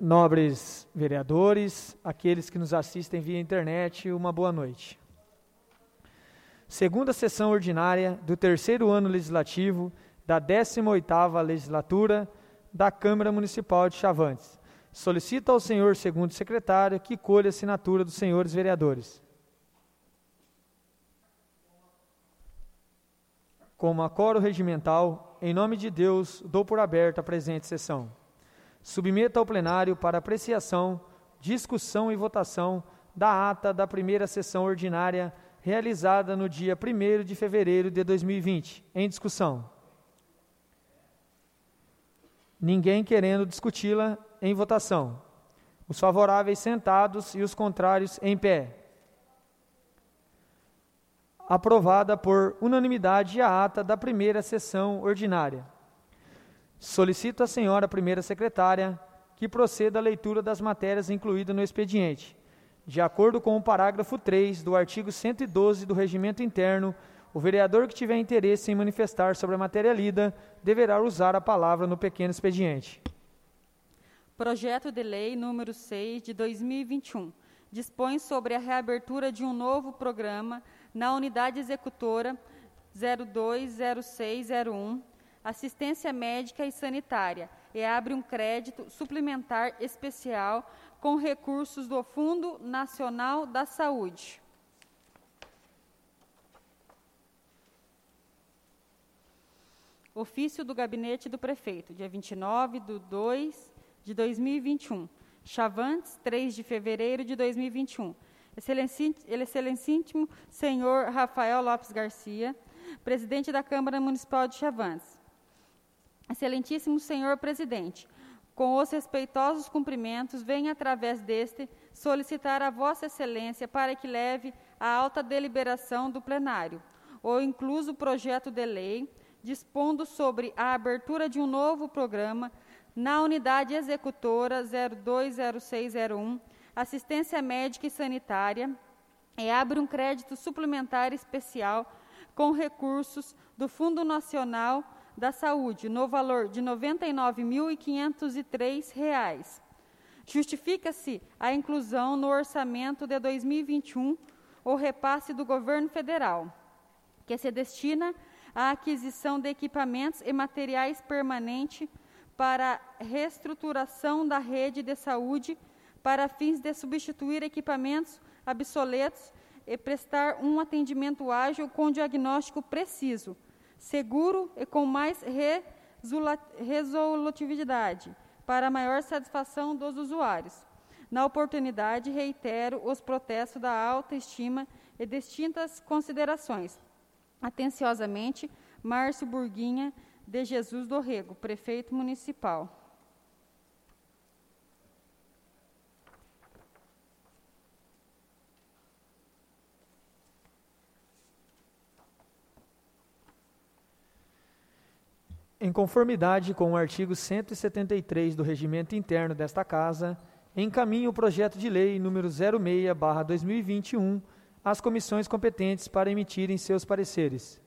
Nobres vereadores, aqueles que nos assistem via internet, uma boa noite. Segunda sessão ordinária do terceiro ano legislativo da 18ª legislatura da Câmara Municipal de Chavantes. Solicito ao senhor segundo secretário que colha a assinatura dos senhores vereadores. Como acoro regimental, em nome de Deus, dou por aberta a presente sessão. Submeto ao plenário para apreciação, discussão e votação da ata da primeira sessão ordinária realizada no dia 1º de fevereiro de 2020. Em discussão. Ninguém querendo discuti-la, em votação. Os favoráveis sentados e os contrários em pé. Aprovada por unanimidade a ata da primeira sessão ordinária. Solicito à senhora primeira secretária que proceda à leitura das matérias incluídas no expediente. De acordo com o parágrafo 3 do artigo 112 do Regimento Interno, o vereador que tiver interesse em manifestar sobre a matéria lida deverá usar a palavra no pequeno expediente. Projeto de Lei número 6 de 2021 dispõe sobre a reabertura de um novo programa na Unidade Executora 020601, Assistência Médica e Sanitária, e abre um crédito suplementar especial com recursos do Fundo Nacional da Saúde. Ofício do Gabinete do Prefeito, dia 29/2/2021. Chavantes, 3 de fevereiro de 2021. Excelentíssimo senhor Rafael Lopes Garcia, presidente da Câmara Municipal de Chavantes. Excelentíssimo senhor presidente, com os respeitosos cumprimentos, venho através deste solicitar a Vossa Excelência para que leve à alta deliberação do plenário o incluso projeto de lei dispondo sobre a abertura de um novo programa na Unidade Executora 020601, Assistência Médica e Sanitária, e abre um crédito suplementar especial com recursos do Fundo Nacional da Saúde, no valor de R$ 99.503. Justifica-se a inclusão no orçamento de 2021 o repasse do governo federal, que se destina à aquisição de equipamentos e materiais permanentes para reestruturação da rede de saúde para fins de substituir equipamentos obsoletos e prestar um atendimento ágil com diagnóstico preciso, seguro e com mais resolutividade, para maior satisfação dos usuários. Na oportunidade, reitero os protestos da autoestima e distintas considerações. Atenciosamente, Márcio Burguinha de Jesus do Rego, prefeito municipal. Em conformidade com o artigo 173 do Regimento Interno desta Casa, encaminho o projeto de lei número 06/2021 às comissões competentes para emitirem seus pareceres.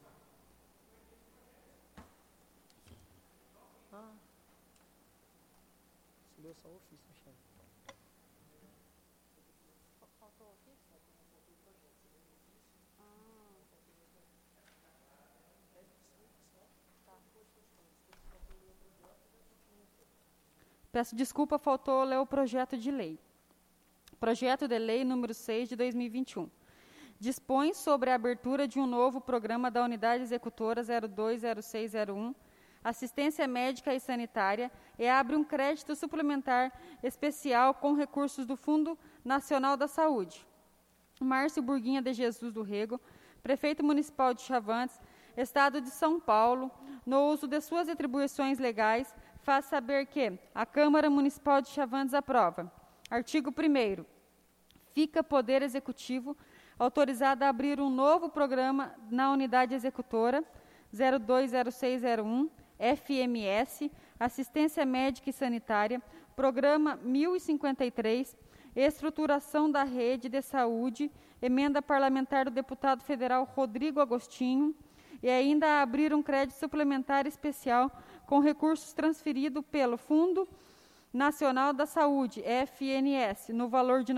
Peço desculpa, faltou ler o projeto de lei. Projeto de Lei número 6 de 2021. Dispõe sobre a abertura de um novo programa da Unidade Executora 020601, Assistência Médica e Sanitária, e abre um crédito suplementar especial com recursos do Fundo Nacional da Saúde. Márcio Burguinha de Jesus do Rego, prefeito municipal de Chavantes, Estado de São Paulo, no uso de suas atribuições legais, faz saber que a Câmara Municipal de Chavantes aprova. Artigo 1º. Fica Poder Executivo autorizado a abrir um novo programa na Unidade Executora 020601, FMS, Assistência Médica e Sanitária, Programa 1053, Estruturação da Rede de Saúde, emenda parlamentar do deputado federal Rodrigo Agostinho, e ainda abrir um crédito suplementar especial com recursos transferidos pelo Fundo Nacional da Saúde, FNS, no valor de R$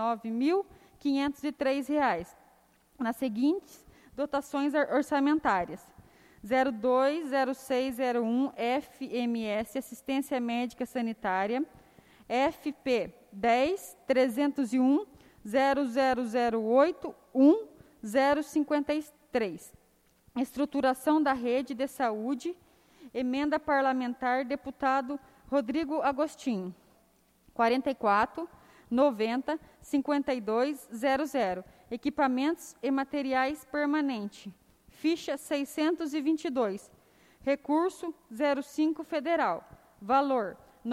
99.503, nas seguintes dotações orçamentárias: 020601 FMS, Assistência Médica Sanitária, FP 10 301 0008 1053. Estruturação da rede de saúde, emenda parlamentar, deputado Rodrigo Agostinho, 44 90 52 00. Equipamentos e materiais permanente, ficha 622, recurso 05 federal, valor R$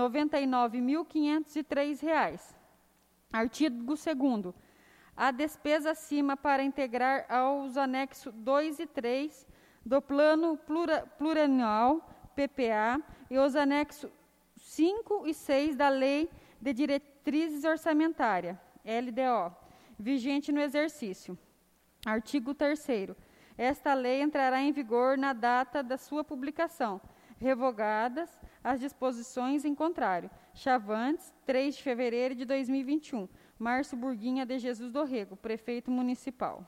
99.503. Artigo 2º. A despesa acima para integrar aos anexos 2 e 3 do Plano Plurianual, PPA, e os anexos 5 e 6 da Lei de Diretrizes Orçamentárias, LDO, vigente no exercício. Artigo 3º. Esta lei entrará em vigor na data da sua publicação, revogadas as disposições em contrário. Chavantes, 3 de fevereiro de 2021. Márcio Burguinha de Jesus do Rego, prefeito municipal.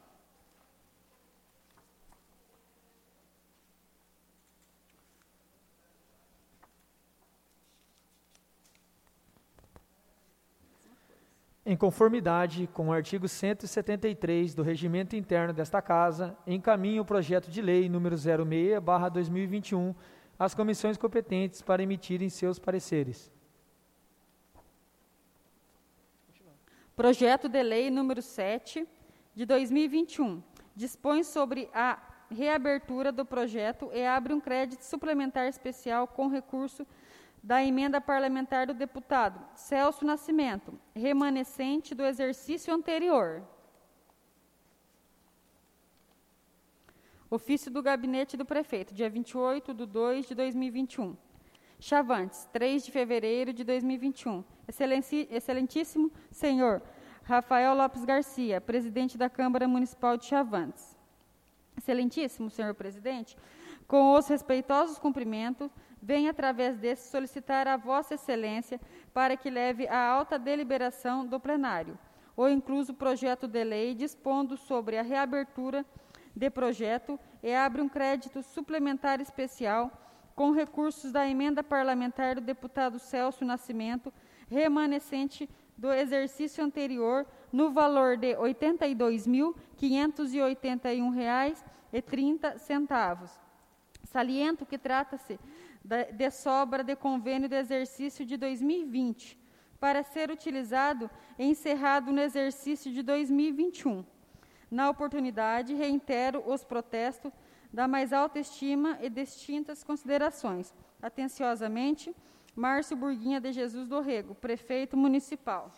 Em conformidade com o artigo 173 do Regimento Interno desta Casa, encaminho o projeto de lei número 06/2021 às comissões competentes para emitirem seus pareceres. Projeto de lei número 7 de 2021 dispõe sobre a reabertura do projeto e abre um crédito suplementar especial com recurso da emenda parlamentar do deputado Celso Nascimento, remanescente do exercício anterior. Ofício do Gabinete do Prefeito, dia 28/2/2021. Chavantes, 3 de fevereiro de 2021. Excelentíssimo senhor Rafael Lopes Garcia, presidente da Câmara Municipal de Chavantes. Excelentíssimo senhor presidente, com os respeitosos cumprimentos, venho através desse solicitar a Vossa Excelência para que leve à alta deliberação do plenário o incluso projeto de lei dispondo sobre a reabertura de projeto e abre um crédito suplementar especial com recursos da emenda parlamentar do deputado Celso Nascimento, remanescente do exercício anterior, no valor de R$ 82.581,30. Saliento que trata-se de sobra de convênio de exercício de 2020, para ser utilizado e encerrado no exercício de 2021. Na oportunidade, reitero os protestos da mais alta estima e distintas considerações. Atenciosamente, Márcio Burguinha de Jesus do Rego, prefeito municipal.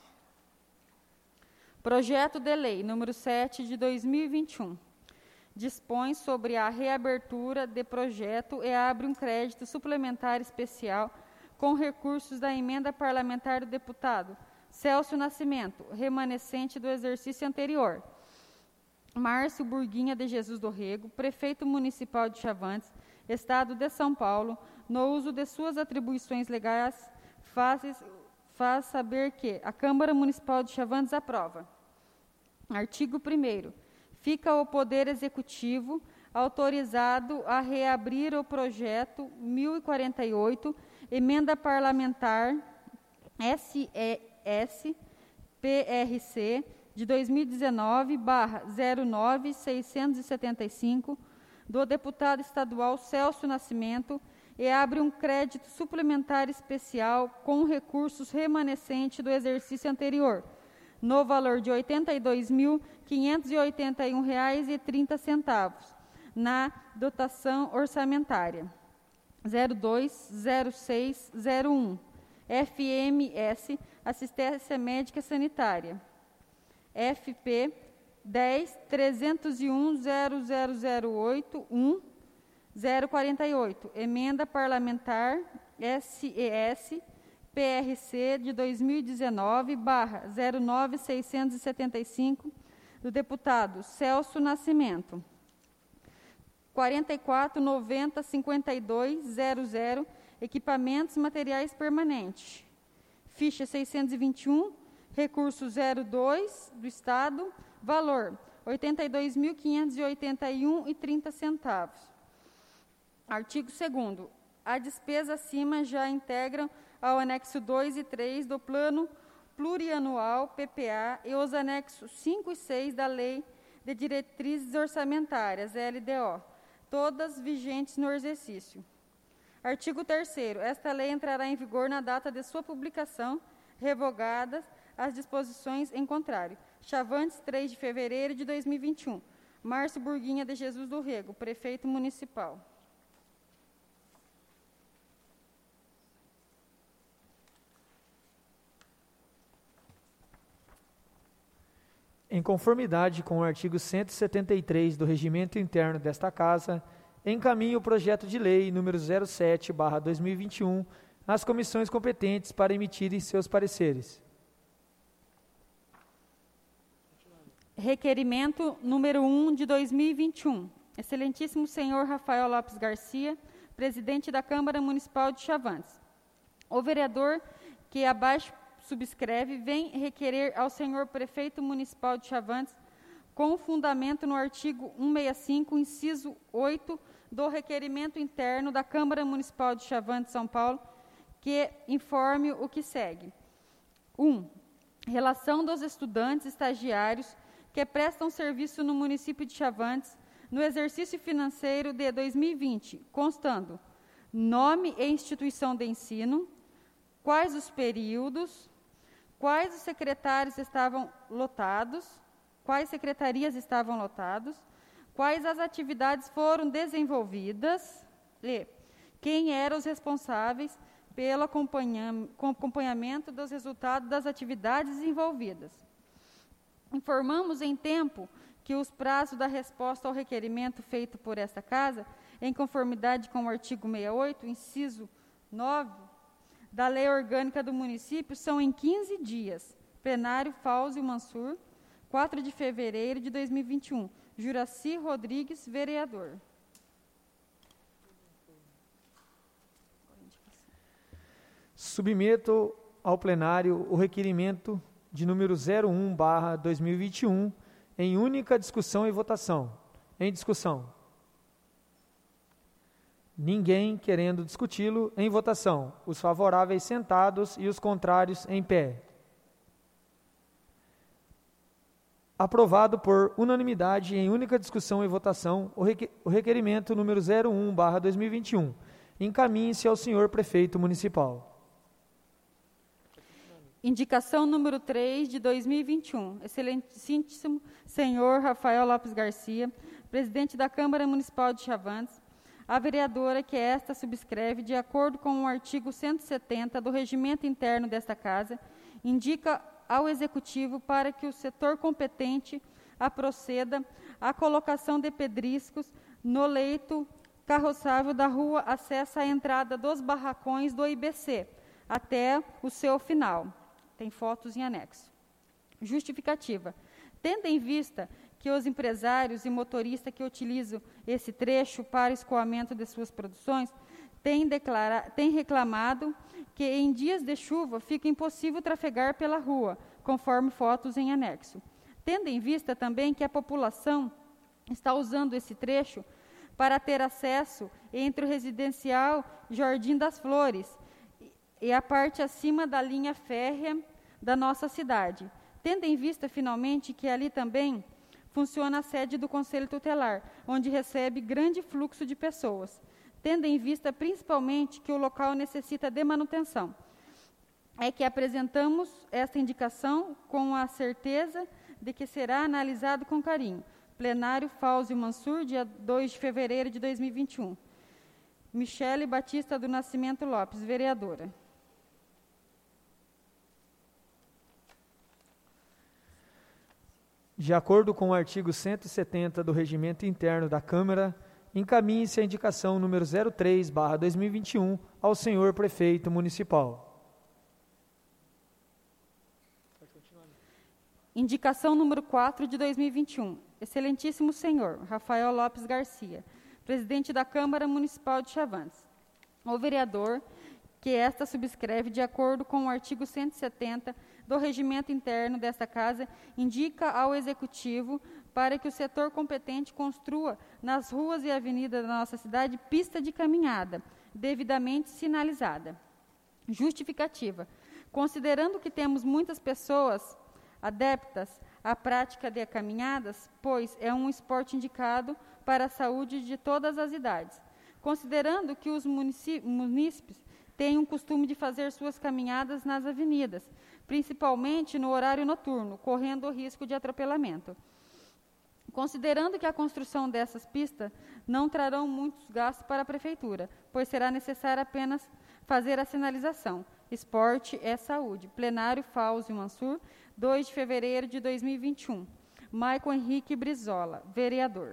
Projeto de lei número 7 de 2021. Dispõe sobre a reabertura de projeto e abre um crédito suplementar especial com recursos da emenda parlamentar do deputado Celso Nascimento, remanescente do exercício anterior. Márcio Burguinha de Jesus do Rego, prefeito municipal de Chavantes, Estado de São Paulo, no uso de suas atribuições legais, faz saber que a Câmara Municipal de Chavantes aprova. Artigo 1º. Fica o Poder Executivo autorizado a reabrir o projeto 1048, emenda parlamentar SES-PRC de 2019/09675, do deputado estadual Celso Nascimento, e abre um crédito suplementar especial com recursos remanescentes do exercício anterior, no valor de R$ 82.581,30, na dotação orçamentária 020601, FMS, Assistência Médica Sanitária, FP 10 301 0008 1048, emenda parlamentar SES PRC de 2019/09675, do deputado Celso Nascimento. 44 90 52 00, equipamentos e materiais permanentes. ficha 621, recurso 02 do Estado, valor R$ 82.581,30. Artigo 2º. A despesa acima já integram ao anexo 2 e 3 do Plano Plurianual PPA e os anexos 5 e 6 da Lei de Diretrizes Orçamentárias, LDO, todas vigentes no exercício. Artigo 3º. Esta lei entrará em vigor na data de sua publicação, revogadas as disposições em contrário. Chavantes, 3 de fevereiro de 2021. Márcio Burguinha de Jesus do Rego, prefeito municipal. Em conformidade com o artigo 173 do Regimento Interno desta Casa, encaminho o projeto de lei número 07/2021 às comissões competentes para emitirem seus pareceres. Requerimento número 1 de 2021. Excelentíssimo senhor Rafael Lopes Garcia, presidente da Câmara Municipal de Chavantes. O vereador que abaixo subscreve vem requerer ao senhor prefeito municipal de Chavantes, com fundamento no artigo 165, inciso 8 do requerimento interno da Câmara Municipal de Chavantes, São Paulo, que informe o que segue. 1. Relação dos estudantes estagiários que prestam serviço no município de Chavantes no exercício financeiro de 2020, constando nome e instituição de ensino, quais os períodos, quais os secretários estavam lotados, quais secretarias estavam lotados, quais as atividades foram desenvolvidas e quem eram os responsáveis pelo acompanhamento dos resultados das atividades desenvolvidas. Informamos em tempo que os prazos da resposta ao requerimento feito por esta Casa, em conformidade com o artigo 68, inciso 9, da Lei Orgânica do Município, são em 15 dias. Plenário Fauzi Mansur, 4 de fevereiro de 2021. Juraci Rodrigues, vereador. Submeto ao plenário o requerimento de número 01/2021 em única discussão e votação. Em discussão. Ninguém querendo discuti-lo. Em votação. Os favoráveis sentados e os contrários em pé. Aprovado por unanimidade em única discussão e votação o requerimento número 01/2021. Encaminhe-se ao senhor prefeito municipal. Indicação número 3 de 2021. Excelentíssimo senhor Rafael Lopes Garcia, presidente da Câmara Municipal de Chavantes, a vereadora que esta subscreve, de acordo com o artigo 170 do Regimento Interno desta Casa, indica ao Executivo para que o setor competente proceda à colocação de pedriscos no leito carroçável da rua acesso à entrada dos barracões do IBC, até o seu final. Tem fotos em anexo. Justificativa. Tendo em vista que os empresários e motoristas que utilizam esse trecho para escoamento de suas produções têm reclamado que em dias de chuva fica impossível trafegar pela rua, conforme fotos em anexo. Tendo em vista também que a população está usando esse trecho para ter acesso entre o residencial Jardim das Flores e a parte acima da linha férrea da nossa cidade. Tendo em vista, finalmente, que ali também funciona a sede do Conselho Tutelar, onde recebe grande fluxo de pessoas. Tendo em vista, principalmente, que o local necessita de manutenção. É que apresentamos esta indicação com a certeza de que será analisado com carinho. Plenário Fauzi Mansur, dia 2 de fevereiro de 2021. Michele Batista do Nascimento Lopes, vereadora. De acordo com o artigo 170 do Regimento Interno da Câmara, encaminhe-se a indicação número 03/2021 ao senhor prefeito municipal. Indicação número 4 de 2021. Excelentíssimo senhor Rafael Lopes Garcia, presidente da Câmara Municipal de Chavantes. O vereador que esta subscreve, de acordo com o artigo 170 do Regimento Interno desta Casa, indica ao Executivo para que o setor competente construa nas ruas e avenidas da nossa cidade pista de caminhada, devidamente sinalizada. Justificativa. Considerando que temos muitas pessoas adeptas à prática de caminhadas, pois é um esporte indicado para a saúde de todas as idades. Considerando que os munícipes têm o costume de fazer suas caminhadas nas avenidas, principalmente no horário noturno, correndo o risco de atropelamento. Considerando que a construção dessas pistas não trarão muitos gastos para a Prefeitura, pois será necessário apenas fazer a sinalização. Esporte é saúde. Plenário Fauzi Mansur, 2 de fevereiro de 2021. Maicon Henrique Brizola, vereador.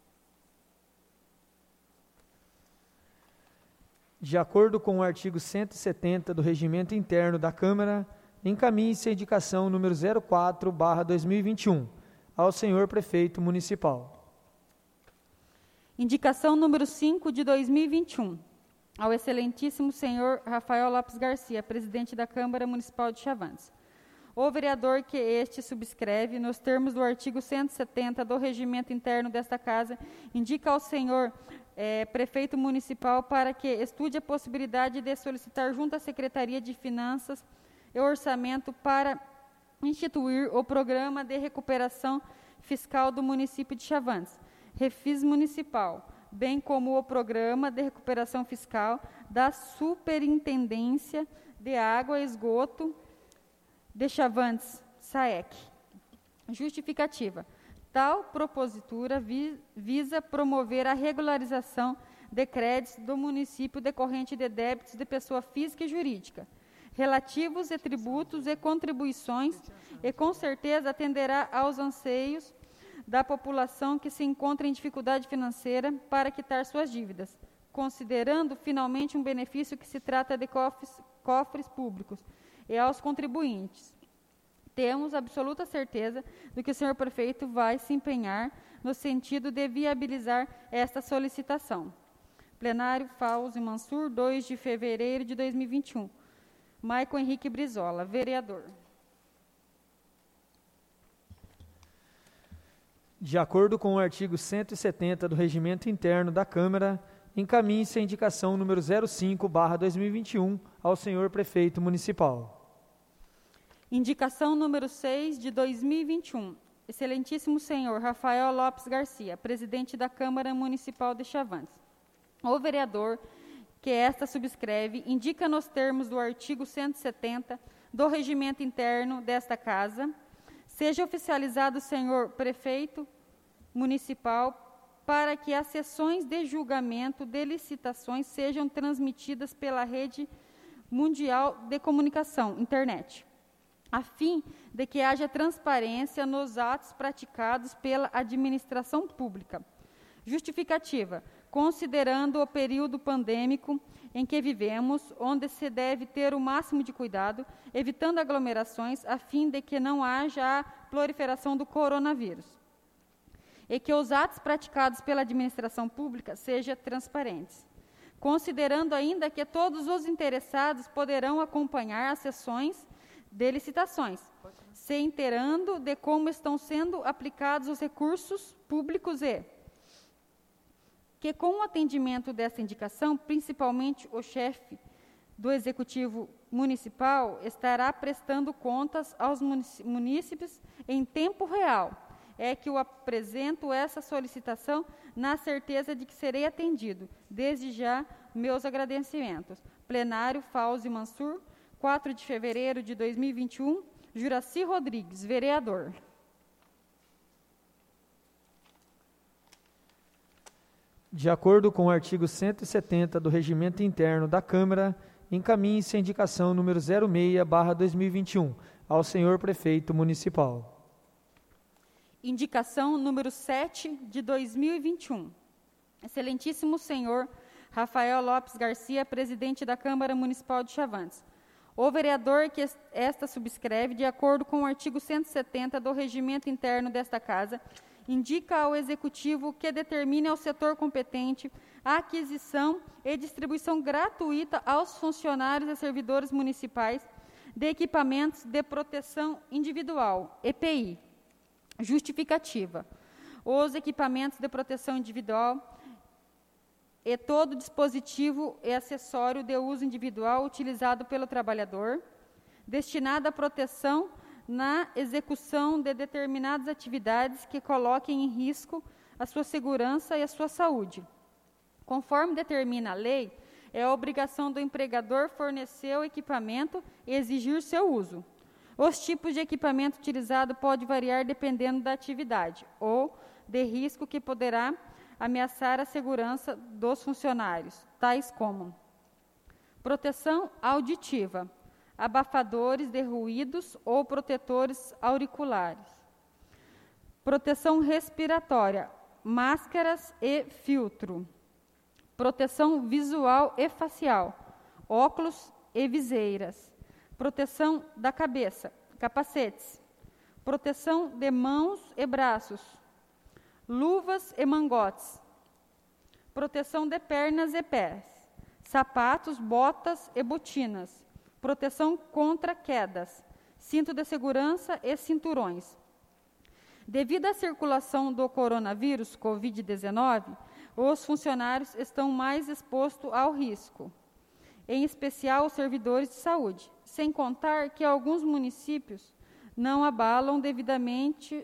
De acordo com o artigo 170 do Regimento Interno da Câmara, encaminhe-se a indicação número 04/2021 ao senhor Prefeito Municipal. Indicação número 5 de 2021, ao excelentíssimo senhor Rafael Lopes Garcia, presidente da Câmara Municipal de Chavantes. O vereador que este subscreve, nos termos do artigo 170 do Regimento Interno desta Casa, indica ao senhor Prefeito Municipal para que estude a possibilidade de solicitar junto à Secretaria de Finanças e Orçamento para instituir o Programa de Recuperação Fiscal do município de Chavantes, Refis Municipal, bem como o Programa de Recuperação Fiscal da Superintendência de Água e Esgoto de Chavantes, SAEC. Justificativa. Tal propositura visa promover a regularização de créditos do município decorrente de débitos de pessoa física e jurídica, relativos a tributos e contribuições, e com certeza atenderá aos anseios da população que se encontra em dificuldade financeira para quitar suas dívidas, considerando finalmente um benefício que se trata de cofres públicos e aos contribuintes. Temos absoluta certeza de que o senhor prefeito vai se empenhar no sentido de viabilizar esta solicitação. Plenário Fauzi Mansur, 2 de fevereiro de 2021. Maicon Henrique Brizola, vereador. De acordo com o artigo 170 do Regimento Interno da Câmara, encaminhe-se a indicação número 05/2021 ao senhor Prefeito Municipal. Indicação número 6 de 2021. Excelentíssimo senhor Rafael Lopes Garcia, presidente da Câmara Municipal de Chavantes. O vereador que esta subscreve indica nos termos do artigo 170 do Regimento Interno desta Casa, seja oficializado o senhor Prefeito Municipal para que as sessões de julgamento de licitações sejam transmitidas pela rede mundial de comunicação, internet, a fim de que haja transparência nos atos praticados pela administração pública. Justificativa. Considerando o período pandêmico em que vivemos, onde se deve ter o máximo de cuidado, evitando aglomerações, a fim de que não haja a proliferação do coronavírus, e que os atos praticados pela administração pública sejam transparentes. Considerando ainda que todos os interessados poderão acompanhar as sessões de licitações, se inteirando de como estão sendo aplicados os recursos públicos e que, com o atendimento dessa indicação, principalmente o chefe do Executivo Municipal estará prestando contas aos munícipes em tempo real. É que eu apresento essa solicitação na certeza de que serei atendido. Desde já, meus agradecimentos. Plenário Fauzi Mansur, 4 de fevereiro de 2021, Juraci Rodrigues, vereador. De acordo com o artigo 170 do Regimento Interno da Câmara, encaminhe-se a indicação número 06/2021 ao senhor Prefeito Municipal. Indicação número 7 de 2021. Excelentíssimo senhor Rafael Lopes Garcia, presidente da Câmara Municipal de Chavantes. O vereador que esta subscreve, de acordo com o artigo 170 do Regimento Interno desta Casa, indica ao Executivo que determine ao setor competente a aquisição e distribuição gratuita aos funcionários e servidores municipais de equipamentos de proteção individual, EPI. Justificativa. Os equipamentos de proteção individual e todo dispositivo e acessório de uso individual utilizado pelo trabalhador, destinado à proteção na execução de determinadas atividades que coloquem em risco a sua segurança e a sua saúde. Conforme determina a lei, é a obrigação do empregador fornecer o equipamento e exigir seu uso. Os tipos de equipamento utilizado podem variar dependendo da atividade ou de risco que poderá ameaçar a segurança dos funcionários, tais como proteção auditiva, abafadores de ruídos ou protetores auriculares, proteção respiratória, máscaras e filtro, proteção visual e facial, óculos e viseiras, proteção da cabeça, capacetes, proteção de mãos e braços, luvas e mangotes, proteção de pernas e pés, sapatos, botas e botinas, proteção contra quedas, cinto de segurança e cinturões. Devido à circulação do coronavírus Covid-19, os funcionários estão mais expostos ao risco, em especial os servidores de saúde, sem contar que alguns municípios não embalam devidamente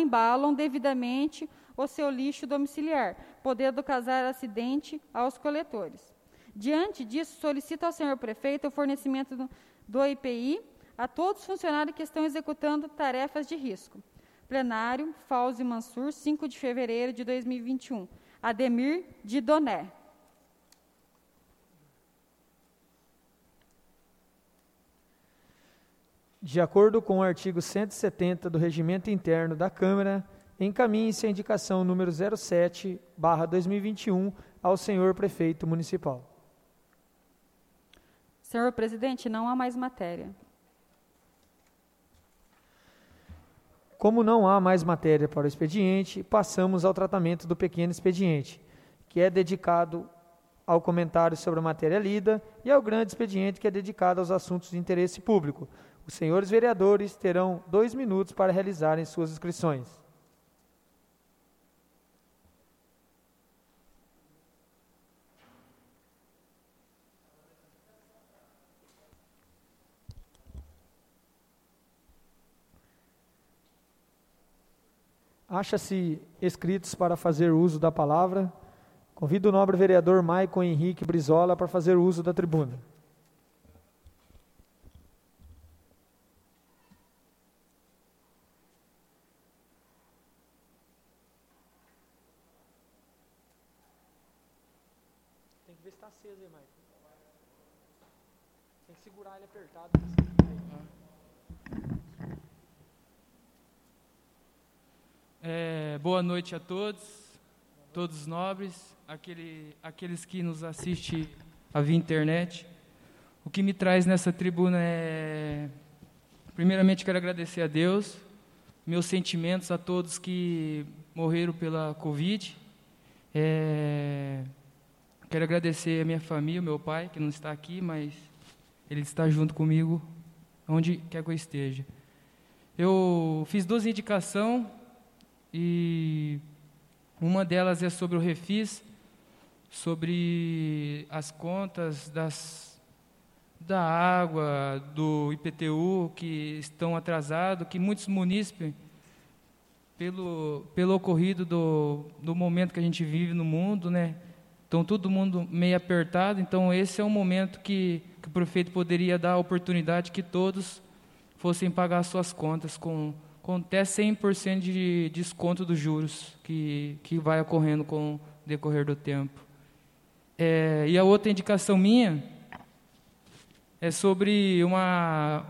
o seu lixo domiciliar, podendo causar acidente aos coletores. Diante disso, solicito ao senhor prefeito o fornecimento do IPI a todos os funcionários que estão executando tarefas de risco. Plenário, Fauzi Mansur, 5 de fevereiro de 2021. Ademir de Doné. De acordo com o artigo 170 do Regimento Interno da Câmara, encaminhe-se a indicação número 07/2021 ao senhor prefeito municipal. Senhor presidente, não há mais matéria. Como não há mais matéria para o expediente, passamos ao tratamento do pequeno expediente, que é dedicado ao comentário sobre a matéria lida, e ao grande expediente, que é dedicado aos assuntos de interesse público. Os senhores vereadores terão 2 minutos para realizarem suas inscrições. Acha-se inscritos para fazer uso da palavra. Convido o nobre vereador Maicon Henrique Brizola para fazer uso da tribuna. Tem que ver se está aceso aí, Maicon. Tem que segurar ele apertado. Boa noite a todos os nobres, aqueles que nos assistem via internet. O que me traz nessa tribuna primeiramente, quero agradecer a Deus, meus sentimentos a todos que morreram pela Covid. Quero agradecer a minha família, o meu pai, que não está aqui, mas ele está junto comigo, onde quer que eu esteja. Eu fiz 2 indicações, e uma delas é sobre o Refis, sobre as contas da água, do IPTU, que estão atrasados, que muitos munícipes, pelo ocorrido do momento que a gente vive no mundo, né, estão todo mundo meio apertado. Então esse é um momento que o prefeito poderia dar a oportunidade que todos fossem pagar suas contas com até 100% de desconto dos juros que vai ocorrendo com o decorrer do tempo. E a outra indicação minha é sobre uma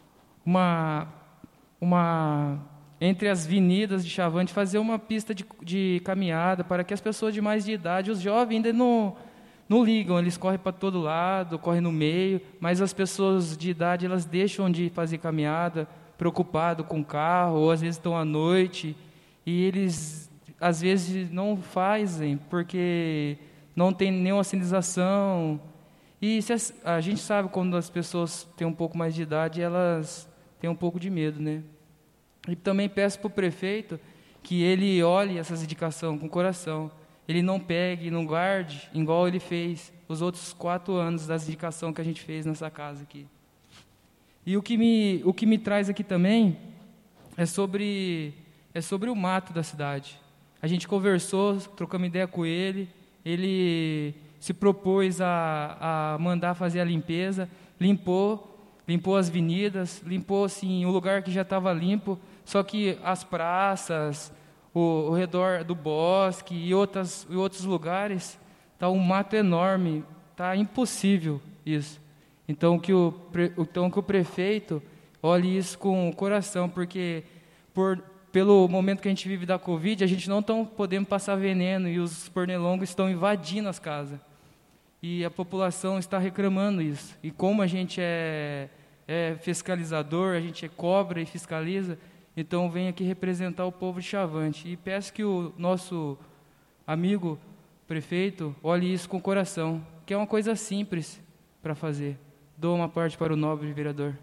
entre as avenidas de Chavante, fazer uma pista de caminhada para que as pessoas de mais de idade, os jovens ainda não ligam, eles correm para todo lado, correm no meio, mas as pessoas de idade, elas deixam de fazer caminhada, preocupado com o carro, ou às vezes estão à noite, e eles às vezes não fazem porque não tem nenhuma sinalização. E a gente sabe quando as pessoas têm um pouco mais de idade, elas têm um pouco de medo, né? E também peço para o prefeito que ele olhe essas indicações com o coração. Ele não pegue, não guarde, igual ele fez os outros 4 anos das indicações que a gente fez nessa casa aqui. E o que me traz aqui também é sobre o mato da cidade. A gente conversou, trocamos ideia com ele, ele se propôs a mandar fazer a limpeza, limpou as avenidas, limpou assim, o lugar que já estava limpo, só que as praças, o redor do bosque e outros lugares, está um mato enorme, está impossível isso. Então que o prefeito olhe isso com o coração, porque pelo momento que a gente vive da Covid, a gente não está podendo passar veneno e os pernilongos estão invadindo as casas. E a população está reclamando isso. E como a gente é fiscalizador, a gente cobra e fiscaliza, então vem aqui representar o povo de Chavante. E peço que o nosso amigo prefeito olhe isso com o coração, que é uma coisa simples para fazer. Dou uma parte para o nobre vereador.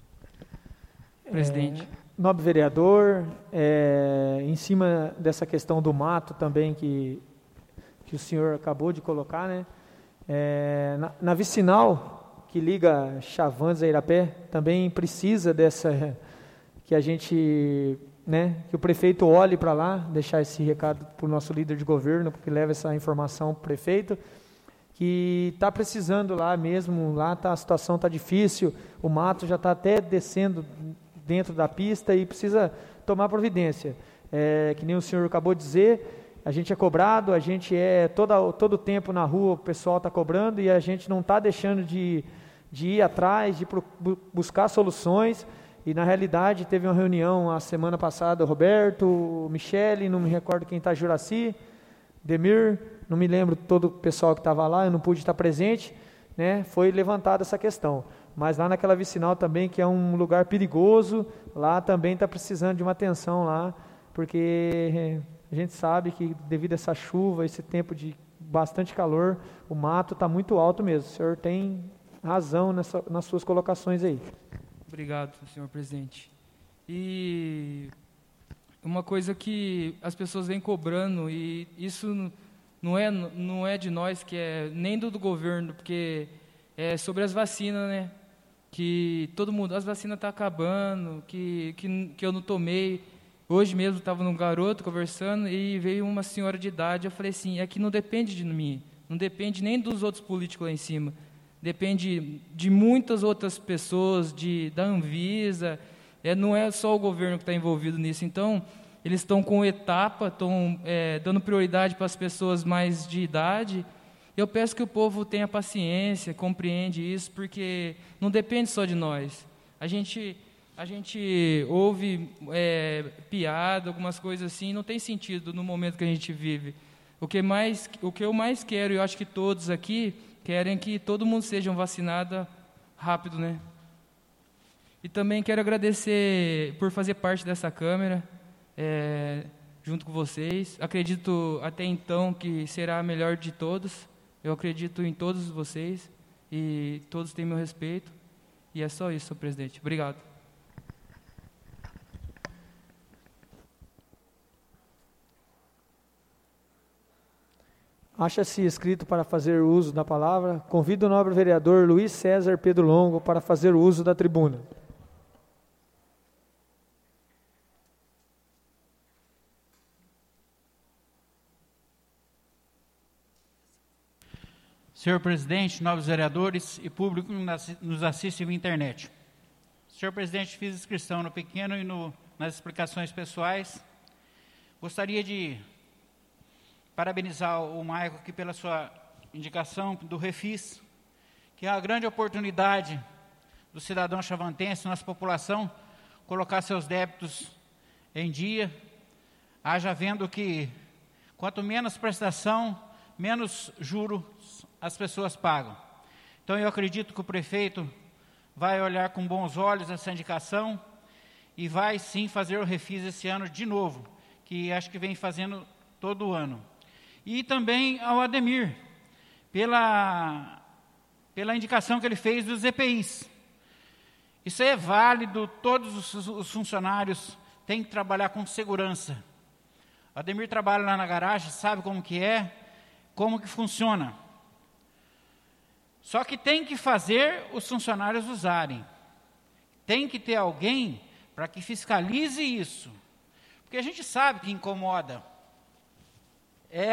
Presidente. Nobre vereador, em cima dessa questão do mato também que o senhor acabou de colocar, né? Na vicinal que liga Chavantes a Irapé, também precisa dessa, que a gente, né, que o prefeito olhe para lá, deixar esse recado para o nosso líder de governo, porque leva essa informação para o prefeito, que está precisando lá mesmo, lá a situação está difícil, o mato já está até descendo dentro da pista e precisa tomar providência. Que nem o senhor acabou de dizer, a gente é cobrado, a gente todo o tempo na rua, o pessoal está cobrando e a gente não está deixando de ir atrás, de buscar soluções. E na realidade teve uma reunião a semana passada, o Roberto, o Michele, não me recordo quem está, Juraci, Demir, não me lembro todo o pessoal que estava lá, eu não pude estar presente, né? Foi levantada essa questão. Mas lá naquela vicinal também, que é um lugar perigoso, lá também está precisando de uma atenção lá, porque a gente sabe que devido a essa chuva, esse tempo de bastante calor, o mato está muito alto mesmo. O senhor tem razão nas suas colocações aí. Obrigado, senhor presidente. E uma coisa que as pessoas vêm cobrando, e isso não é de nós, que é nem do governo, porque é sobre as vacinas, né? Que todo mundo, as vacinas estão acabando, que eu não tomei. Hoje mesmo estava num garoto conversando e veio uma senhora de idade. Eu falei assim, é que não depende de mim, não depende nem dos outros políticos lá em cima. Depende de muitas outras pessoas, da Anvisa, não é só o governo que está envolvido nisso. Então, eles estão com etapa, estão dando prioridade para as pessoas mais de idade. Eu peço que o povo tenha paciência, compreende isso, porque não depende só de nós. A gente ouve piada, algumas coisas assim, não tem sentido no momento que a gente vive. O que eu mais quero, e eu acho que todos aqui querem que todo mundo seja vacinado rápido, né? E também quero agradecer por fazer parte dessa Câmara, junto com vocês. Acredito até então que será a melhor de todos. Eu acredito em todos vocês e todos têm meu respeito. E é só isso, senhor presidente. Obrigado. Acha-se inscrito para fazer uso da palavra. Convido o nobre vereador Luiz César Pedro Longo para fazer uso da tribuna. Senhor presidente, nobres vereadores e público que nos assiste via internet. Senhor presidente, fiz inscrição no pequeno e nas explicações pessoais. Gostaria de parabenizar o Maico aqui pela sua indicação do Refis, que é uma grande oportunidade do cidadão chavantense, nossa população, colocar seus débitos em dia, haja vendo que quanto menos prestação, menos juros as pessoas pagam. Então eu acredito que o prefeito vai olhar com bons olhos essa indicação e vai sim fazer o Refis esse ano de novo, que acho que vem fazendo todo ano. E também ao Ademir, pela indicação que ele fez dos EPIs. Isso é válido, todos os funcionários têm que trabalhar com segurança. O Ademir trabalha lá na garagem, sabe como que é, como que funciona. Só que tem que fazer os funcionários usarem. Tem que ter alguém para que fiscalize isso. Porque a gente sabe que incomoda. É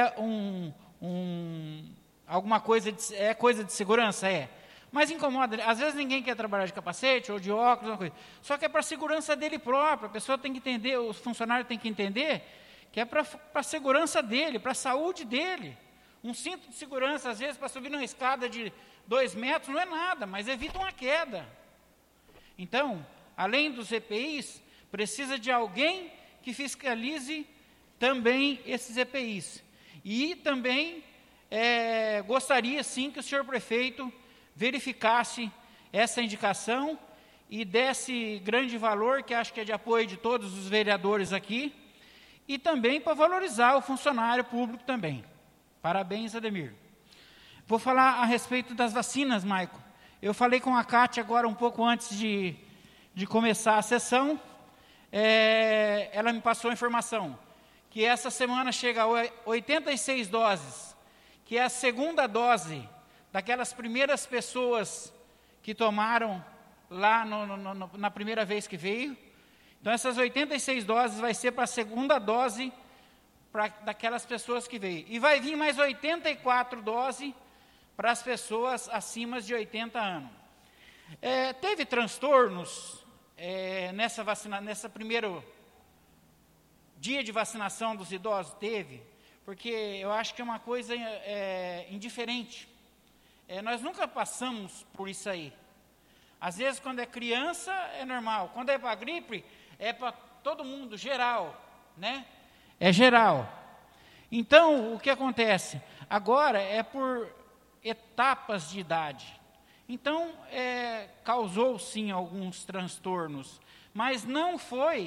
alguma coisa, é coisa de segurança? É. Mas incomoda. Às vezes ninguém quer trabalhar de capacete ou de óculos, uma coisa. Só que é para a segurança dele próprio. A pessoa tem que entender, o funcionário tem que entender que é para a segurança dele, para a saúde dele. Um cinto de segurança, às vezes, para subir numa escada de 2 metros, não é nada, mas evita uma queda. Então, além dos EPIs, precisa de alguém que fiscalize também esses EPIs. E também gostaria, sim, que o senhor prefeito verificasse essa indicação e desse grande valor, que acho que é de apoio de todos os vereadores aqui, e também para valorizar o funcionário público também. Parabéns, Ademir. Vou falar a respeito das vacinas, Maico. Eu falei com a Cátia agora um pouco antes de começar a sessão. Ela me passou a informação que essa semana chega a 86 doses, que é a segunda dose daquelas primeiras pessoas que tomaram lá na primeira vez que veio. Então, essas 86 doses vai ser para a segunda dose daquelas pessoas que veio. E vai vir mais 84 doses para as pessoas acima de 80 anos. Teve transtornos nessa primeiro dia de vacinação dos idosos? Teve, porque eu acho que é uma coisa indiferente. Nós nunca passamos por isso aí. Às vezes, quando é criança, é normal. Quando é para gripe, é para todo mundo, geral, né? É geral. Então, o que acontece? Agora é por etapas de idade. Então, causou sim alguns transtornos, mas não foi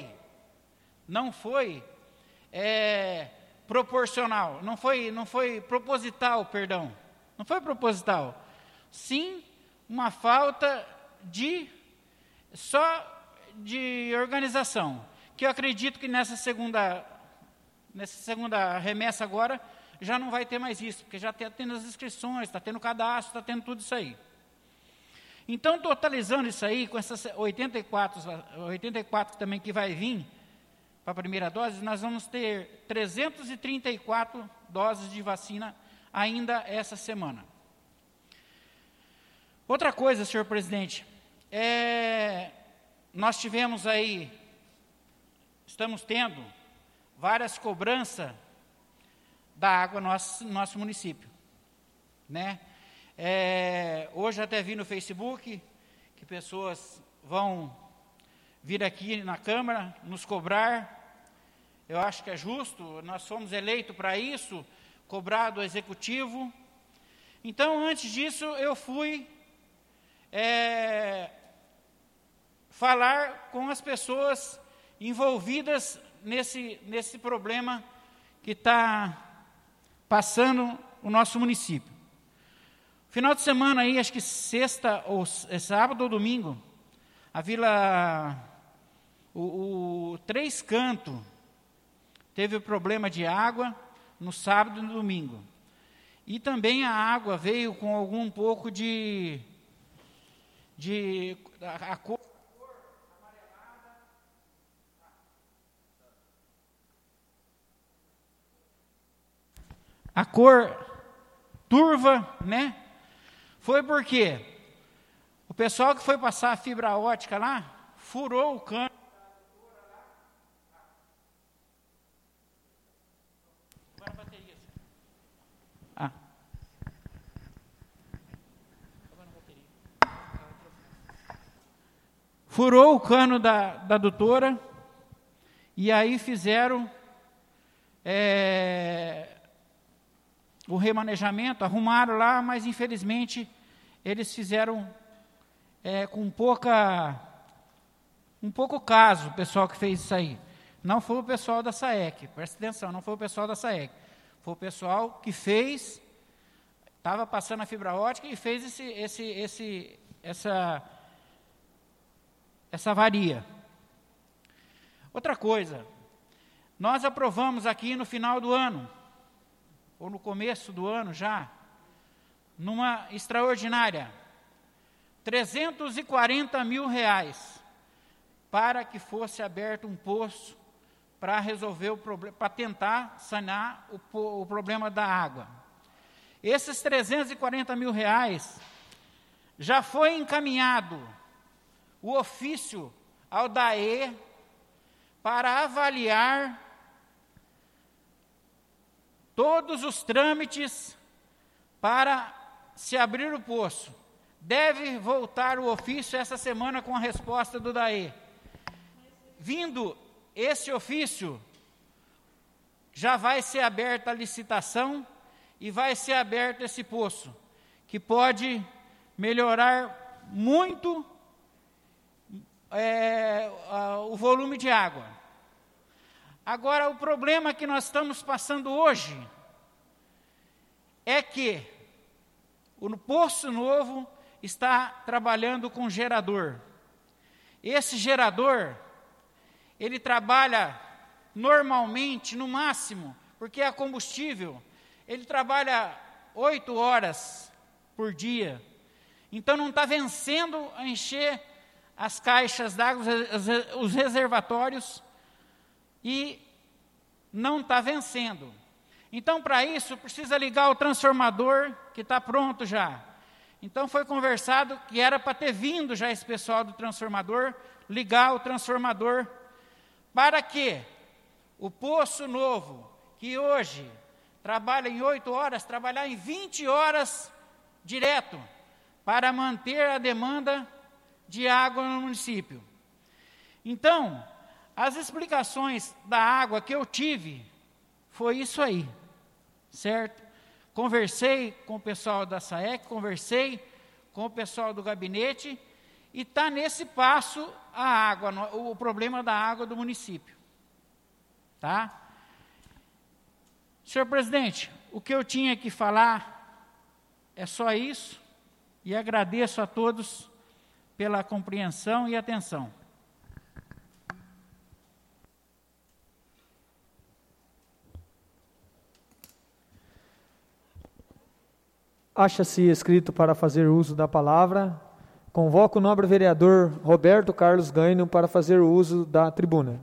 proporcional, não foi proposital, perdão. Não foi proposital. Sim, uma falta só de organização, que eu acredito que nessa segunda remessa agora, já não vai ter mais isso, porque já está tendo as inscrições, está tendo cadastro, está tendo tudo isso aí. Então, totalizando isso aí, com essas 84 também que vai vir para a primeira dose, nós vamos ter 334 doses de vacina ainda essa semana. Outra coisa, senhor presidente, nós tivemos aí, estamos tendo várias cobranças da água no nosso município, né? Hoje até vi no Facebook que pessoas vão vir aqui na Câmara nos cobrar. Eu acho que é justo, nós fomos eleitos para isso, cobrar do Executivo. Então, antes disso, eu fui falar com as pessoas envolvidas nesse problema que está passando o nosso município. Final de semana aí, acho que sábado ou domingo, a Vila o Três Cantos teve problema de água no sábado e no domingo. E também a água veio com algum pouco a cor amarelada. A cor turva, né? Foi porque o pessoal que foi passar a fibra ótica lá, furou o cano. Furou o cano da adutora e aí fizeram o remanejamento, arrumaram lá, mas infelizmente eles fizeram com um pouco caso, o pessoal que fez isso aí. não foi o pessoal da SAEC, presta atenção, não foi o pessoal da SAEC, foi o pessoal que fez, estava passando a fibra ótica e fez essa avaria. Outra coisa, nós aprovamos aqui no final do ano, ou no começo do ano já, numa extraordinária, R$340 mil para que fosse aberto um poço para resolver o problema, para tentar sanar o problema da água. Esses R$340 mil já foi encaminhado o ofício ao DAE para avaliar todos os trâmites para se abrir o poço. Deve voltar o ofício essa semana com a resposta do DAE. Vindo esse ofício, já vai ser aberta a licitação e vai ser aberto esse poço, que pode melhorar muito o volume de água. Agora, o problema que nós estamos passando hoje é que o Poço Novo está trabalhando com gerador. Esse gerador, ele trabalha normalmente, no máximo, porque é combustível, ele trabalha 8 horas por dia. Então não está vencendo a encher as caixas d'água, os reservatórios, e não está vencendo. Então, para isso, precisa ligar o transformador, que está pronto já. Então, foi conversado que era para ter vindo já esse pessoal do transformador, ligar o transformador, para que o Poço Novo, que hoje trabalha em 8 horas, trabalhar em 20 horas direto, para manter a demanda de água no município. Então, as explicações da água que eu tive, foi isso aí, certo? Conversei com o pessoal da SAEC, conversei com o pessoal do gabinete, e está nesse passo a água, o problema da água do município. Tá? Senhor presidente, o que eu tinha que falar é só isso, e agradeço a todos pela compreensão e atenção. Acha-se escrito para fazer uso da palavra. Convoco o nobre vereador Roberto Carlos Gaino para fazer uso da tribuna.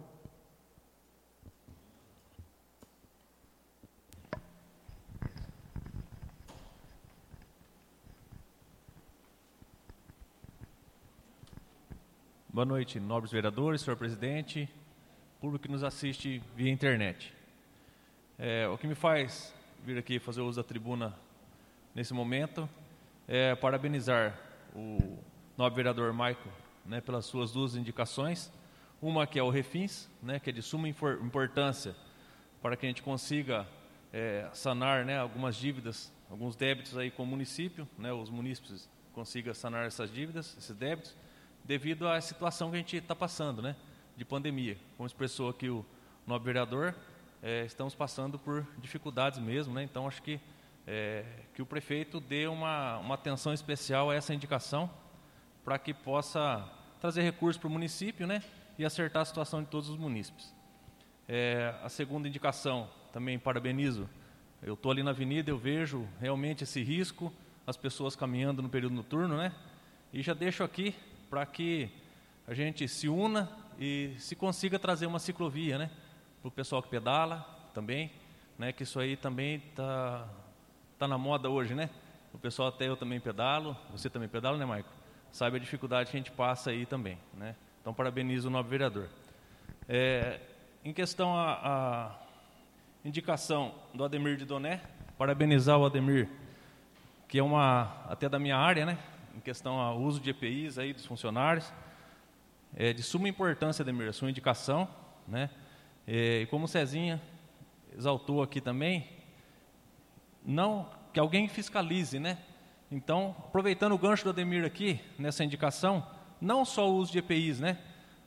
Boa noite, nobres vereadores, senhor presidente, público que nos assiste via internet. O que me faz vir aqui fazer uso da tribuna nesse momento é parabenizar o nobre vereador Maico, né, pelas suas duas indicações. Uma que é o Refins, né, que é de suma importância para que a gente consiga sanar, né, algumas dívidas, alguns débitos aí com o município, né, os munícipes consigam sanar essas dívidas, esses débitos, devido à situação que a gente está passando, né, de pandemia. Como expressou aqui o nobre vereador, estamos passando por dificuldades mesmo, né, então acho que o prefeito dê uma atenção especial a essa indicação, para que possa trazer recursos para o município, né, e acertar a situação de todos os munícipes. A segunda indicação, também parabenizo, eu estou ali na avenida, eu vejo realmente esse risco, as pessoas caminhando no período noturno, né, e já deixo aqui para que a gente se una e se consiga trazer uma ciclovia, né, para o pessoal que pedala também, né, que isso aí também está na moda hoje, né? O pessoal, até eu também pedalo, você também pedala, né, Maico? Sabe a dificuldade que a gente passa aí também, né? Então, parabenizo o nobre vereador. Em questão a indicação do Ademir de Doné, parabenizar o Ademir, que é até da minha área, né? Em questão ao uso de EPIs aí dos funcionários. É de suma importância, Ademir, a sua indicação, né? E como o Cezinha exaltou aqui também, não que alguém fiscalize, né? Então, aproveitando o gancho do Ademir aqui, nessa indicação, não só o uso de EPIs, né?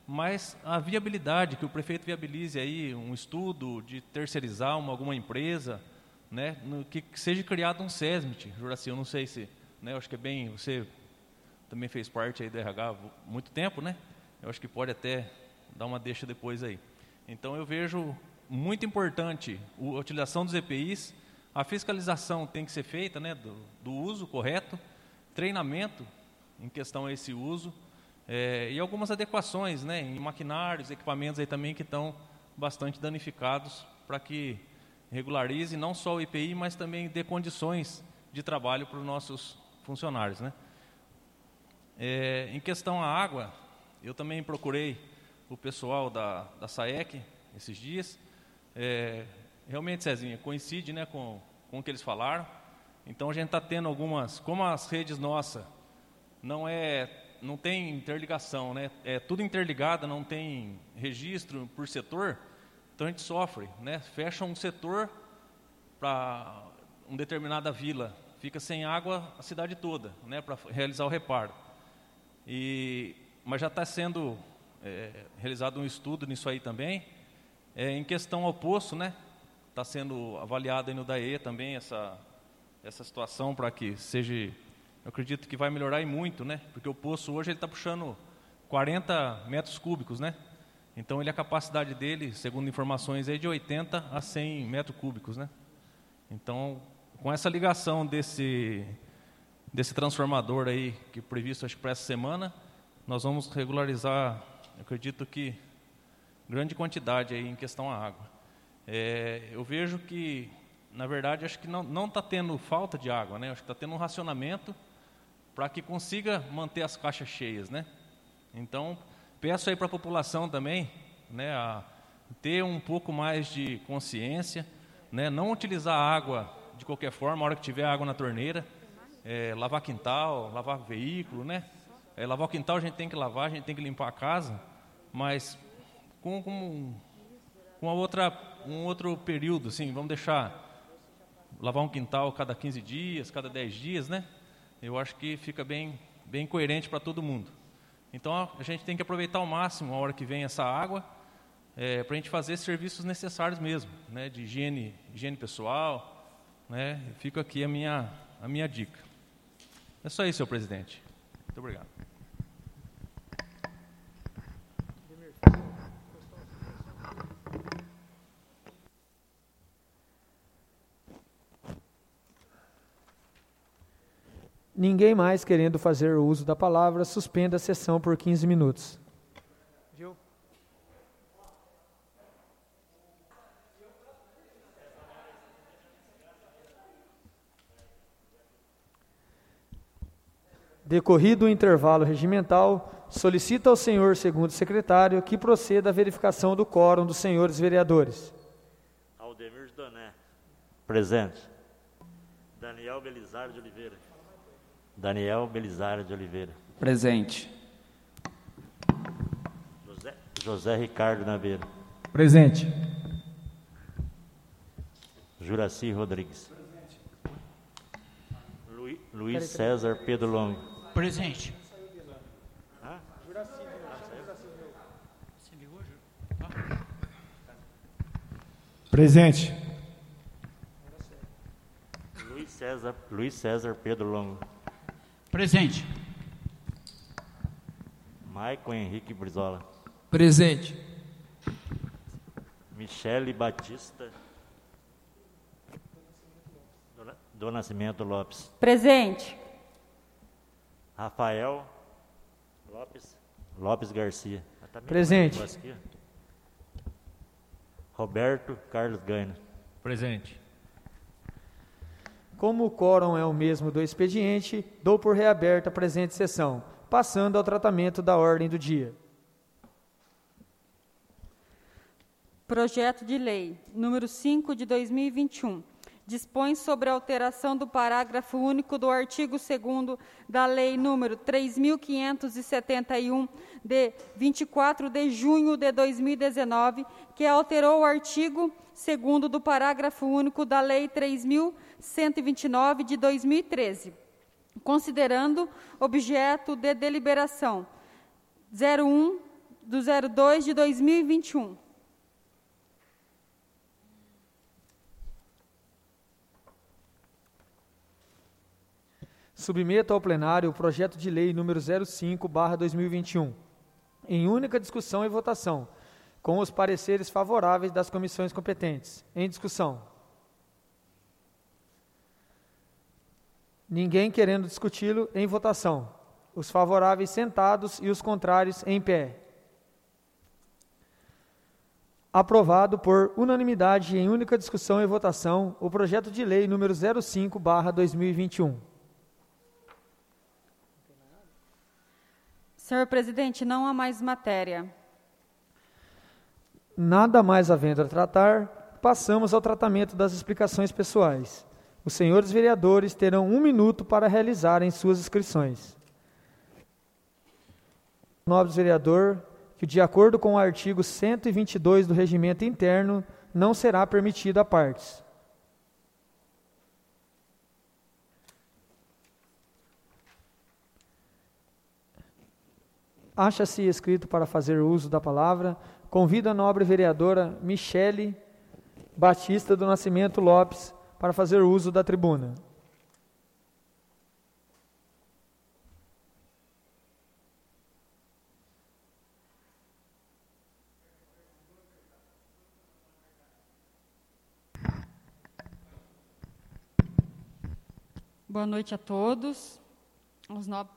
mas a viabilidade, que o prefeito viabilize aí um estudo de terceirizar alguma empresa, né, que seja criado um SESMIT. Juraci, eu não sei se, né, eu acho que é bem, você também fez parte aí do RH há muito tempo, né? Eu acho que pode até dar uma deixa depois aí. Então eu vejo muito importante a utilização dos EPIs, a fiscalização tem que ser feita, né, do uso correto, treinamento em questão a esse uso, e algumas adequações, né, em maquinários, equipamentos aí também que estão bastante danificados, para que regularize não só o IPI, mas também dê condições de trabalho para os nossos funcionários, né. Em questão à água, eu também procurei o pessoal da SAEC esses dias. Realmente, Cezinha, coincide, né, com o que eles falaram. Então a gente está tendo algumas, como as redes nossas não tem interligação, né, é tudo interligado, não tem registro por setor, então a gente sofre, né, fecha um setor para uma determinada vila, fica sem água a cidade toda, né, para realizar o reparo. Mas já está sendo realizado um estudo nisso aí também. Em questão ao poço, né, está sendo avaliado aí no DAE também essa situação para que seja, eu acredito que vai melhorar e muito, né, porque o poço hoje ele está puxando 40 metros cúbicos, né, então a capacidade dele, segundo informações, é de 80 a 100 metros cúbicos, né. Então, com essa ligação desse transformador aí, que é previsto acho que para essa semana, nós vamos regularizar, eu acredito que grande quantidade aí em questão à água. Eu vejo que, na verdade, acho que não está tendo falta de água, né? Acho que está tendo um racionamento para que consiga manter as caixas cheias, né? Então, peço aí para a população também, né, a ter um pouco mais de consciência, né? Não utilizar a água de qualquer forma, a hora que tiver água na torneira, lavar quintal, lavar veículo, né? Lavar o quintal a gente tem que lavar, a gente tem que limpar a casa, mas com um outro período, assim, vamos deixar lavar um quintal cada 15 dias, cada 10 dias, né? Eu acho que fica bem coerente para todo mundo. Então a gente tem que aproveitar ao máximo a hora que vem essa água, para a gente fazer serviços necessários mesmo, né? De higiene pessoal, né? Fica aqui a minha dica. É só isso, senhor presidente. Muito obrigado. Ninguém mais querendo fazer o uso da palavra, suspenda a sessão por 15 minutos. Viu? Decorrido o intervalo regimental, solicito ao senhor segundo secretário que proceda à verificação do quórum dos senhores vereadores. Aldemir Doné. Presente. Daniel Belizar de Oliveira. Daniel Belizar de Oliveira. Presente. José Ricardo Naveiro. Presente. Juraci Rodrigues. Luiz César Pedro Longo. Presente. Presente. Luiz César Pedro Longo. Presente. Maicon Henrique Brizola. Presente. Michele Batista do Nascimento Lopes. Presente. Rafael Lopes Garcia. Presente. Roberto Carlos Gaino. Presente. Como o quórum é o mesmo do expediente, dou por reaberta a presente sessão, passando ao tratamento da ordem do dia. Projeto de Lei número 5 de 2021. Dispõe sobre a alteração do parágrafo único do artigo 2º da Lei número 3.571, de 24 de junho de 2019, que alterou o artigo 2º do parágrafo único da Lei 3.129, de 2013, considerando objeto de deliberação 01 do 02 de 2021. Submeto ao plenário o projeto de lei número 05/2021, em única discussão e votação, com os pareceres favoráveis das comissões competentes. Em discussão. Ninguém querendo discuti-lo. Em votação. Os favoráveis sentados e os contrários em pé. Aprovado por unanimidade em única discussão e votação o projeto de lei número 05/2021. Senhor presidente, não há mais matéria. Nada mais havendo a tratar, passamos ao tratamento das explicações pessoais. Os senhores vereadores terão 1 minuto para realizarem suas inscrições. Nobre vereador, que de acordo com o artigo 122 do Regimento Interno, não será permitido a partes. Acha-se escrito para fazer uso da palavra. Convido a nobre vereadora Michele Batista do Nascimento Lopes para fazer uso da tribuna. Boa noite a todos, aos nobres,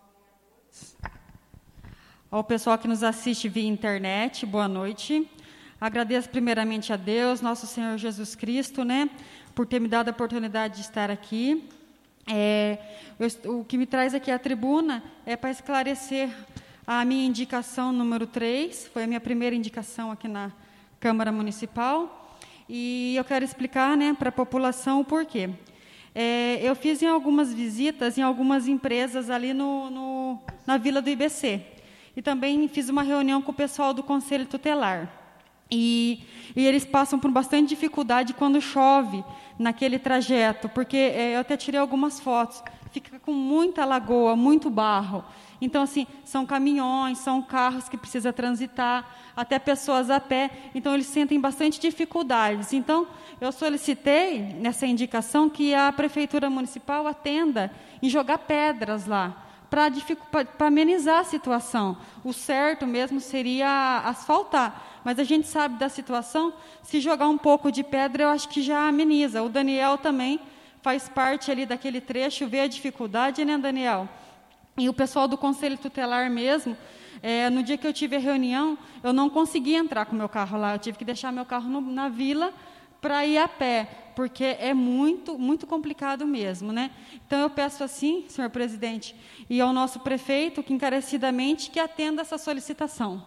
ao pessoal que nos assiste via internet, boa noite. Agradeço primeiramente a Deus, nosso Senhor Jesus Cristo, por ter me dado a oportunidade de estar aqui. O que me traz aqui à tribuna é para esclarecer a minha indicação número 3, foi a minha primeira indicação aqui na Câmara Municipal, e eu quero explicar para a população o porquê. Eu fiz algumas visitas em algumas empresas ali na Vila do IBC, e também fiz uma reunião com o pessoal do Conselho Tutelar. E eles passam por bastante dificuldade quando chove naquele trajeto, porque eu até tirei algumas fotos, fica com muita lagoa, muito barro. Então, assim, são caminhões, são carros que precisam transitar, até pessoas a pé, então eles sentem bastante dificuldades. Então, eu solicitei, nessa indicação, que a Prefeitura Municipal atenda em jogar pedras lá, para amenizar a situação. O certo mesmo seria asfaltar, mas a gente sabe da situação, se jogar um pouco de pedra, eu acho que já ameniza. O Daniel também faz parte ali daquele trecho, vê a dificuldade, Daniel? E o pessoal do Conselho Tutelar mesmo, no dia que eu tive a reunião, eu não consegui entrar com o meu carro lá, eu tive que deixar meu carro na vila para ir a pé, porque é muito, muito complicado mesmo, Então, eu peço assim, senhor presidente, e ao nosso prefeito, que encarecidamente, que atenda essa solicitação.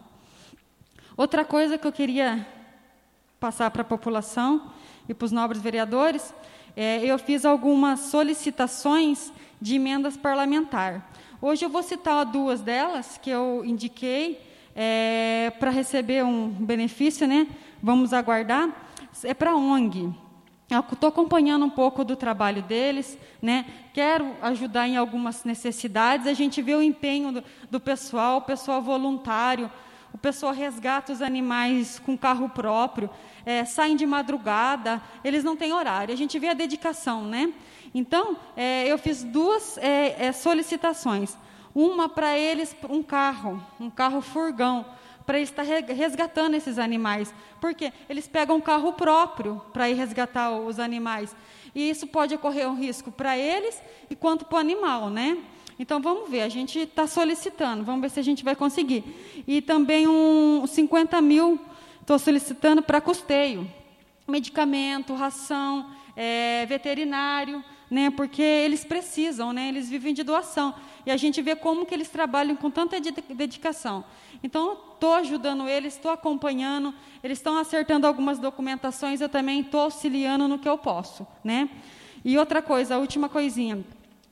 Outra coisa que eu queria passar para a população e para os nobres vereadores, eu fiz algumas solicitações de emendas parlamentares. Hoje eu vou citar 2 delas, que eu indiquei para receber um benefício, Vamos aguardar. É para a ONG. Eu estou acompanhando um pouco do trabalho deles, Quero ajudar em algumas necessidades. A gente vê o empenho do pessoal, o pessoal voluntário, o pessoal resgata os animais com carro próprio, saem de madrugada, eles não têm horário. A gente vê a dedicação, Então, eu fiz 2 solicitações. Uma para eles, um carro furgão, para estar resgatando esses animais. Por quê? Eles pegam um carro próprio para ir resgatar os animais. E isso pode ocorrer um risco para eles e quanto para o animal, Então, vamos ver, a gente está solicitando, vamos ver se a gente vai conseguir. E também 50 mil, estou solicitando para custeio. Medicamento, ração, veterinário, porque eles precisam, eles vivem de doação. E a gente vê como que eles trabalham com tanta dedicação. Então, estou ajudando eles, estou acompanhando, eles estão acertando algumas documentações, eu também estou auxiliando no que eu posso, E outra coisa, a última coisinha,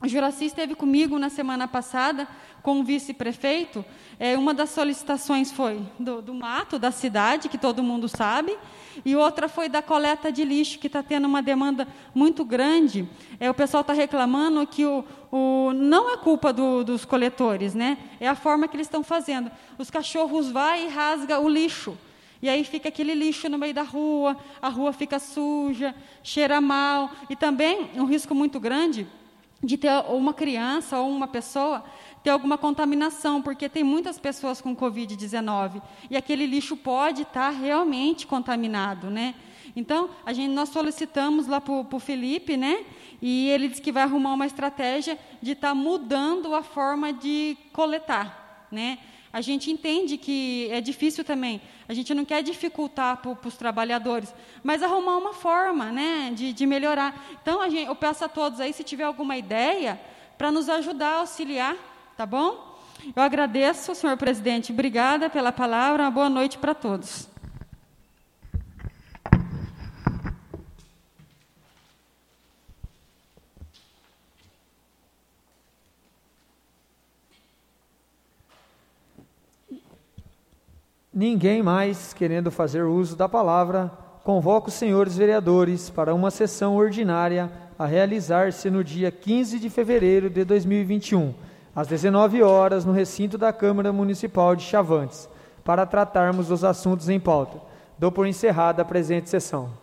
O Juraci esteve comigo na semana passada com o vice-prefeito. Uma das solicitações foi do mato da cidade, que todo mundo sabe, e outra foi da coleta de lixo, que está tendo uma demanda muito grande. O pessoal está reclamando que não é culpa dos coletores, né? É a forma que eles estão fazendo. Os cachorros vão e rasgam o lixo. E aí fica aquele lixo no meio da rua, a rua fica suja, cheira mal. E também um risco muito grande de ter uma criança ou uma pessoa ter alguma contaminação, porque tem muitas pessoas com Covid-19, e aquele lixo pode estar realmente contaminado, né? Então, nós solicitamos lá para o Felipe, né? E ele disse que vai arrumar uma estratégia de estar mudando a forma de coletar, né? A gente entende que é difícil também, a gente não quer dificultar para os trabalhadores, mas arrumar uma forma, né, de melhorar. Então, eu peço a todos aí, se tiver alguma ideia, para nos ajudar a auxiliar, tá bom? Eu agradeço, senhor presidente, obrigada pela palavra, uma boa noite para todos. Ninguém mais querendo fazer uso da palavra, convoco os senhores vereadores para uma sessão ordinária a realizar-se no dia 15 de fevereiro de 2021, às 19 horas, no recinto da Câmara Municipal de Chavantes, para tratarmos dos assuntos em pauta. Dou por encerrada a presente sessão.